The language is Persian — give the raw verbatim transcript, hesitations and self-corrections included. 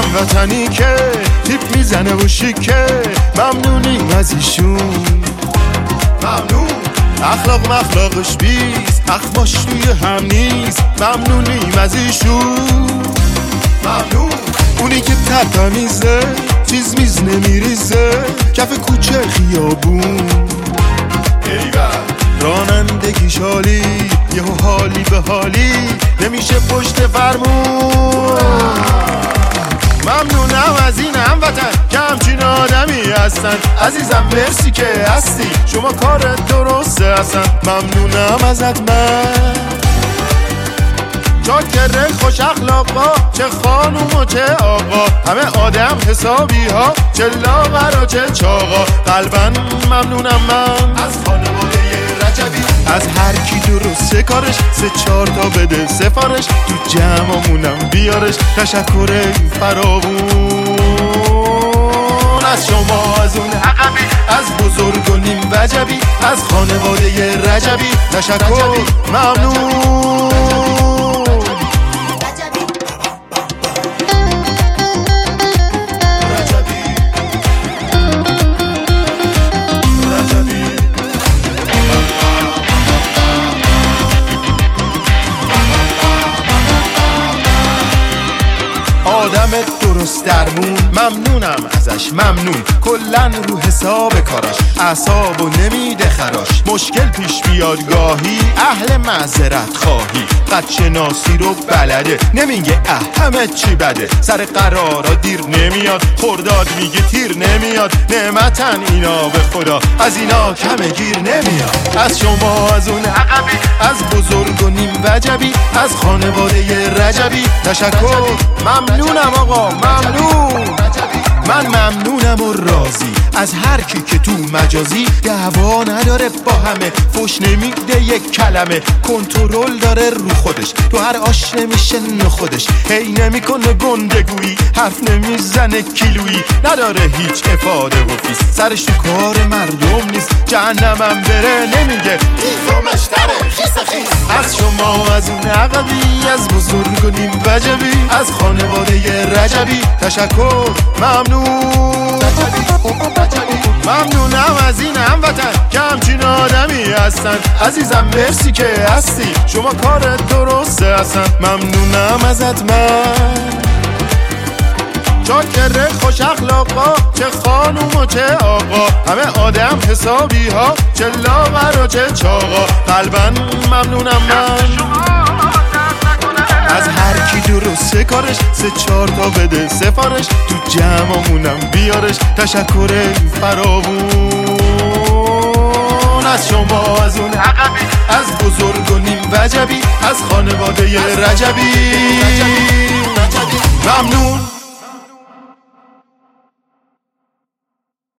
هموطنی که تیپ میزنه و شیکه، ممنونیم از ایشون. ممنون. اخلاق مخلاقش بیست، اخماش توی هم نیست، ممنونیم از ایشون. ممنون. اونی که ترتمیزه، چیز میز نمیریزه، کف کوچه خیابون. رانندگی شالی، یهو حالی به حالی، نمیشه پشت فرمون. ممنونم از این هموطن که همچین آدمی هستن. عزیزم مرسی که هستی، شما کارت درسته هستن. ممنونم ازت من. چاکر خوش اخلاقا، چه خانوم و چه آقا، همه آدم حسابی ها، چه لاغر و چه چاقا. قلبا ممنونم من از خانواده رجبی، از هر کی درسته کارش، سه چهار تا بده سفارش، تو جمعمونم بیارش. تشکر فراوون از شما، از اون عقبی، از بزرگ و نیم وجبی، از خانواده رجبی. تشکر ممنون. آدم درست درمون، ممنونم ازش ممنون. کلن رو حساب کاراش، اعصاب و نمیده خراش. مشکل پیش بیاد گاهی، اهل معذرت خواهی. قد شناسی رو بلده، نمیگه اه همه چی بده. سر قرارا دیر نمیاد، خرداد میگه تیر نمیاد. نعمتن اینا به خدا، از اینا کم گیر نمیاد. از شما، از اون عقبی، از بزرگ و نیم وجبی، از خانواده رجبی. تشکر ممنونم آقا، ممنون. من ممنونم و راضی از هر کی که تو مجازی دعوا نداره با همه، فوش نمیده یک کلمه، کنترل داره رو خودش، تو هر آش نمیشه نخودش. هی نمیکنه گندگویی، حرف نمیزنه کیلویی، نداره هیچ افاده و فیس، سرش تو کار مردم نیست. جهنمم بره نمیگه خیفمش تره خیس خیس. از شما، از اون عقبی، از بزرگ و نیم وجبی، از خانواده رجبی. تشکر ممنون. ممنونم از این هموطن که همچین آدمی هستن. عزیزم مرسی که هستی، شما کارت درسته هستن. ممنونم ازت من. چاکر خوش اخلاقا، چه خانوم و چه آقا، همه آدم حسابی ها، چه لاغر و چه چاقا. قلبا ممنونم من از هر کی درسته کارش، سه چهار تا بده سفارش، تو جمعمونم بیارش. تشکر فراوون از شما، از اون عقبی، از بزرگ و نیم وجبی، از خانواده رجبی. ممنون.